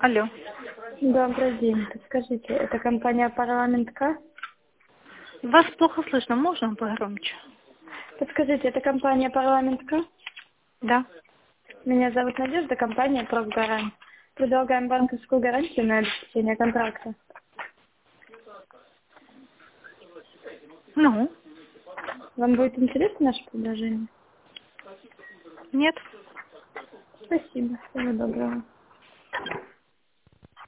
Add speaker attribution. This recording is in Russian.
Speaker 1: Алло.
Speaker 2: Добрый день. Подскажите, это компания «Парламент К»?
Speaker 1: Вас плохо слышно, можно погромче?
Speaker 2: Подскажите, это компания «Парламент К»?
Speaker 1: Да.
Speaker 2: Меня зовут Надежда, компания «Профгарант». Предлагаем банковскую гарантию на обеспечение контракта.
Speaker 1: Ну?
Speaker 2: Вам будет интересно наше предложение?
Speaker 1: Нет.
Speaker 2: Спасибо. Всего доброго.